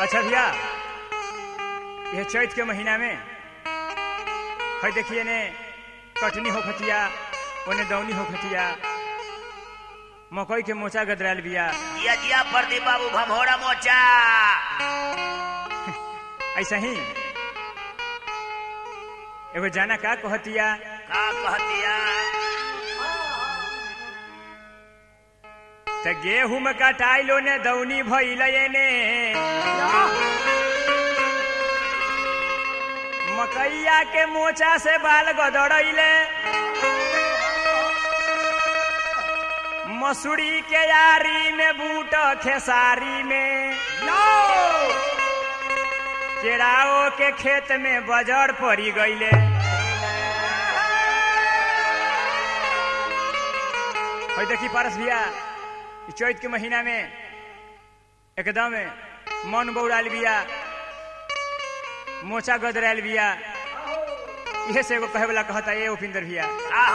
अच्छा भैया, यह चैत के महीना में है देखिए ने कटनी हो खतिया, ओने दौनी हो खतिया, मकई के मोचा गदराल बिया। जिया जिया प्रदीप बाबू भमोरा मोचा। ऐसा ही एगो जाना का कहतिया त गेहूं में कटाइलो ने दौनी भइले ने मकैया के मोचा से बाल गदड़ैले मसूरी के यारी में बूट खेसारी में केराओ के खेत में बजड़ पड़ी गईले। देखी पारस भैया, चैत के महीना में एकदम मन बौड़ाल बिया, मोचा गदराल बिया। इहे से एगो कहे वाला कहता है उपिंदर भैया,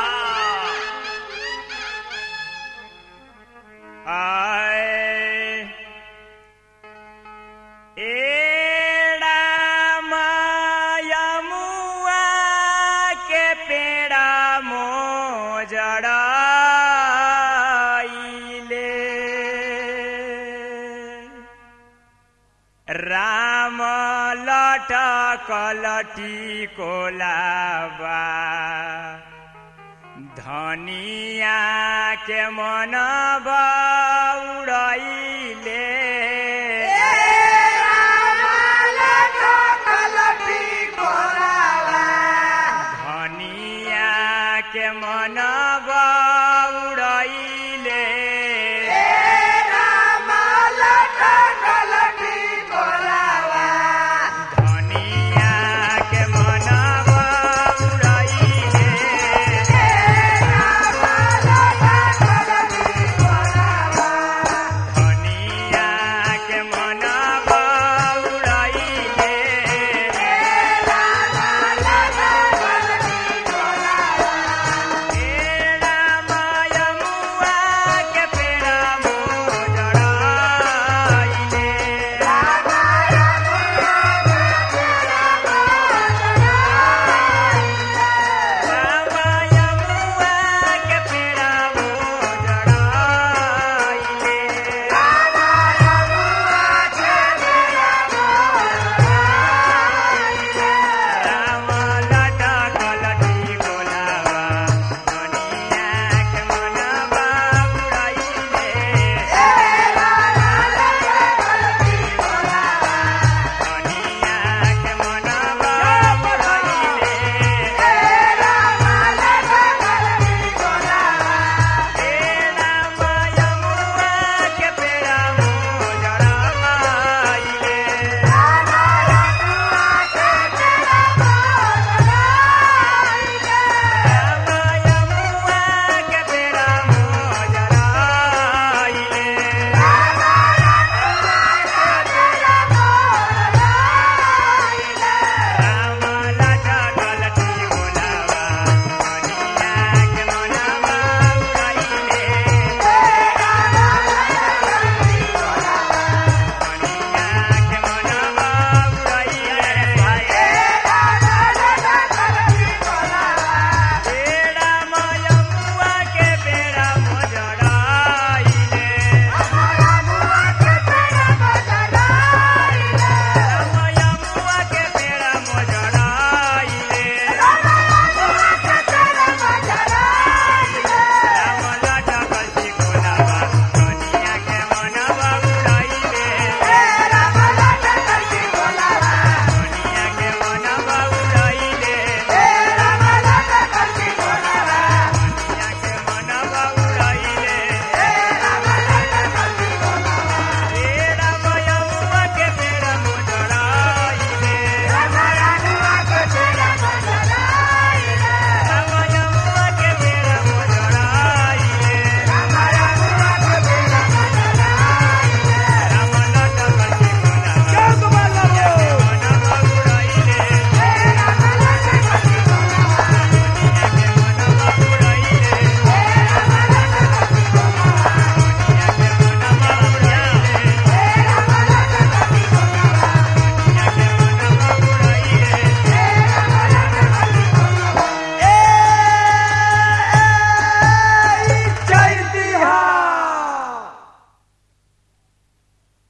राम लटकलटी कोलाबा धनिया के मन बौड़ैले। धनिया के मन बौड़ैले